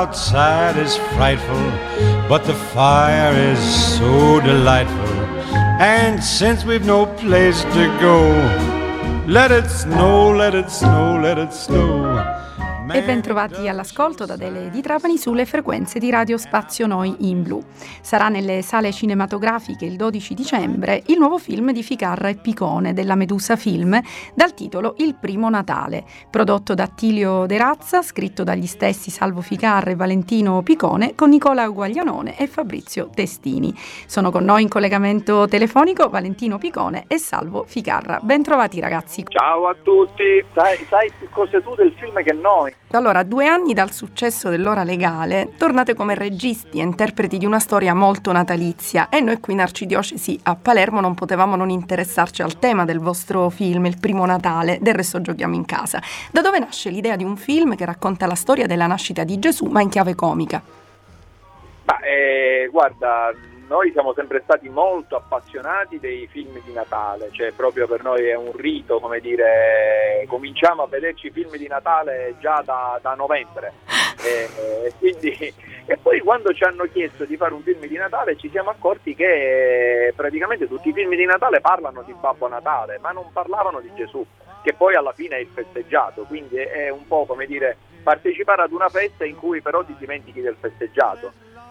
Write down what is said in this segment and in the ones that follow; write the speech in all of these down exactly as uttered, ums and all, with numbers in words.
outside is frightful, but the fire is so delightful. And since we've no place to go, let it snow, let it snow, let it snow. E ben trovati all'ascolto da Dele di Trapani sulle frequenze di Radio Spazio Noi in Blu. Sarà nelle sale cinematografiche il dodici dicembre il nuovo film di Ficarra e Picone della Medusa Film dal titolo Il primo Natale, prodotto da Attilio De Razza, scritto dagli stessi Salvo Ficarra e Valentino Picone, con Nicola Guaglianone e Fabrizio Testini. Sono con noi in collegamento telefonico Valentino Picone e Salvo Ficarra. Ben trovati ragazzi. Ciao a tutti. Sai, sai più cose tu del film che noi. Allora, a due anni dal successo dell'Ora Legale, tornate come registi e interpreti di una storia molto natalizia e noi qui in Arcidiocesi a Palermo non potevamo non interessarci al tema del vostro film, Il primo Natale, Del resto giochiamo in casa. Da dove nasce l'idea di un film che racconta la storia della nascita di Gesù, ma in chiave comica? Ma eh, guarda, noi siamo sempre stati molto appassionati dei film di Natale, cioè proprio per noi è un rito, come dire, cominciamo a vederci i film di Natale già da, da novembre e, e, quindi, e poi quando ci hanno chiesto di fare un film di Natale ci siamo accorti che praticamente tutti i film di Natale parlano di Babbo Natale, ma non parlavano di Gesù, che poi alla fine è il festeggiato, quindi è un po' come dire partecipare ad una festa in cui però ti dimentichi del festeggiato.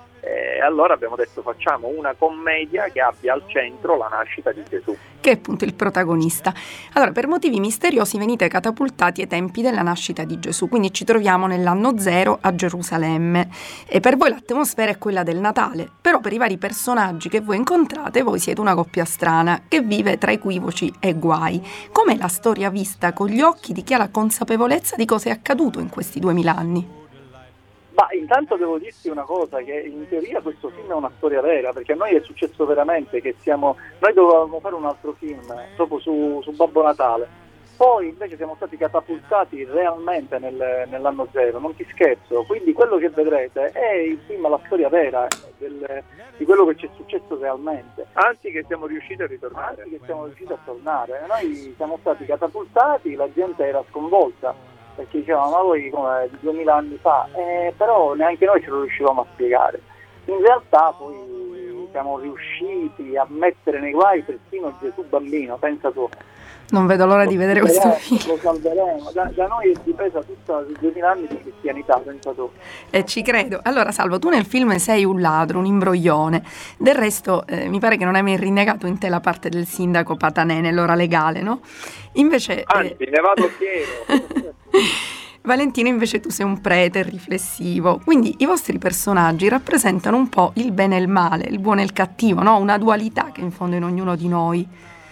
E allora abbiamo detto facciamo una commedia che abbia al centro la nascita di Gesù, che è appunto il protagonista. Allora, per motivi misteriosi venite catapultati ai tempi della nascita di Gesù, quindi ci troviamo nell'anno zero a Gerusalemme e per voi l'atmosfera è quella del Natale, però per i vari personaggi che voi incontrate voi siete una coppia strana che vive tra equivoci e guai. Com'è la storia vista con gli occhi di chi ha la consapevolezza di cosa è accaduto in questi duemila anni? Ma intanto devo dirti una cosa, che in teoria questo film è una storia vera, perché a noi è successo veramente che siamo, noi dovevamo fare un altro film proprio su, su Babbo Natale, poi invece siamo stati catapultati realmente nel, nell'anno zero, non ti scherzo, quindi quello che vedrete è il film, la storia vera del, di quello che ci è successo realmente. Anzi che siamo riusciti a ritornare. Anzi che siamo riusciti a tornare, noi siamo stati catapultati, la gente era sconvolta, perché dicevamo ma voi come di duemila anni fa, eh, però neanche noi ce lo riuscivamo a spiegare. In realtà poi siamo riusciti a mettere nei guai persino Gesù bambino, pensa tu. Non vedo l'ora di vedere questo film. Lo salveremo, da, da noi è dipesa tutta i duemila anni di cristianità, pensa tu. E ci credo. Allora Salvo, tu nel film sei un ladro, un imbroglione, del resto eh, mi pare che non hai mai rinnegato in te la parte del sindaco Patanè nell'Ora Legale, no? Invece... Anzi, eh... ne vado fiero. Valentino, invece tu sei un prete riflessivo, quindi i vostri personaggi rappresentano un po' il bene e il male, il buono e il cattivo, no? Una dualità che in fondo in ognuno di noi.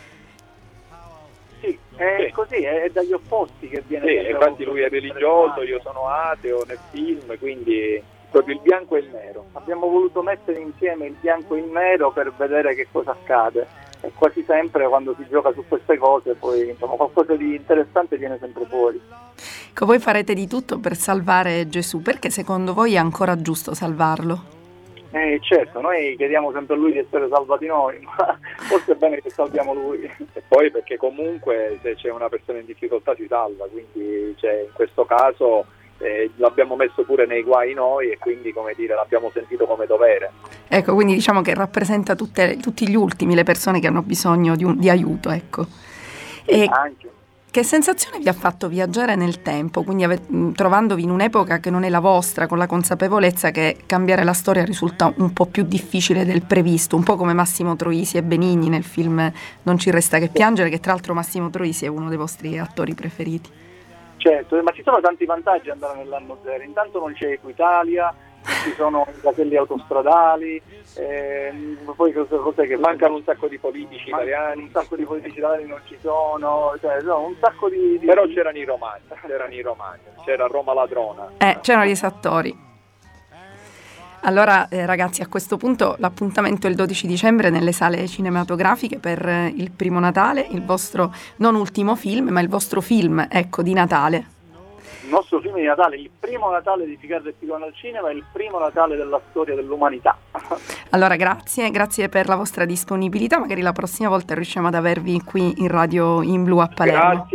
Sì, è sì. Così, è dagli opposti che viene. Sì, infatti lui è religioso, io sono ateo nel film, quindi proprio il bianco e il nero. Abbiamo voluto mettere insieme il bianco e il nero per vedere che cosa accade. E quasi sempre quando si gioca su queste cose poi insomma qualcosa di interessante viene sempre fuori. Ecco, voi farete di tutto per salvare Gesù, perché secondo voi è ancora giusto salvarlo? Eh certo, noi chiediamo sempre a lui di essere salvati noi, ma forse è bene che salviamo lui. E poi perché comunque se c'è una persona in difficoltà si salva, quindi cioè, in questo caso eh, l'abbiamo messo pure nei guai noi e quindi come dire l'abbiamo sentito come dovere. Ecco, quindi diciamo che rappresenta tutte, tutti gli ultimi, le persone che hanno bisogno di, un, di aiuto, ecco. E anche. Che sensazione vi ha fatto viaggiare nel tempo, quindi ave- trovandovi in un'epoca che non è la vostra, con la consapevolezza che cambiare la storia risulta un po' più difficile del previsto, un po' come Massimo Troisi e Benigni nel film Non ci resta che piangere, che tra l'altro Massimo Troisi è uno dei vostri attori preferiti. Certo, ma ci sono tanti vantaggi ad andare nell'anno zero, intanto non c'è Equitalia, ci sono i caselli autostradali, eh, poi cose, cose che mancano un sacco di politici italiani, un sacco di politici italiani non ci sono, cioè no, un sacco di, di... però c'erano i romani, c'erano i romani, c'era Roma ladrona. Eh, c'erano gli esattori. Allora eh, ragazzi, a questo punto l'appuntamento è il dodici dicembre nelle sale cinematografiche per eh, il primo Natale, il vostro non ultimo film, ma il vostro film, ecco, di Natale. Il nostro film di Natale, il primo Natale di Ficarra e Picone al cinema, è il primo Natale della storia dell'umanità. Allora grazie, grazie per la vostra disponibilità, magari la prossima volta riusciamo ad avervi qui in radio in blu a Palermo. Grazie,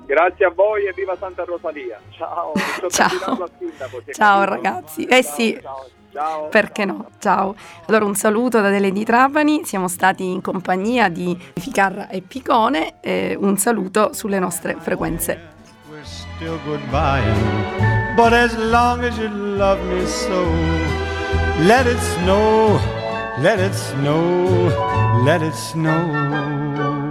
Grazie a voi e viva Santa Rosalia. Ciao. Ciao, sindaco, ciao ragazzi. Eh sì, Ciao. Ciao. perché no? Ciao. Allora un saluto da Adele di Trapani, siamo stati in compagnia di Ficarra e Picone, e un saluto sulle nostre frequenze. We're still goodbying, but as long as you love me so, let it snow, let it snow, let it snow.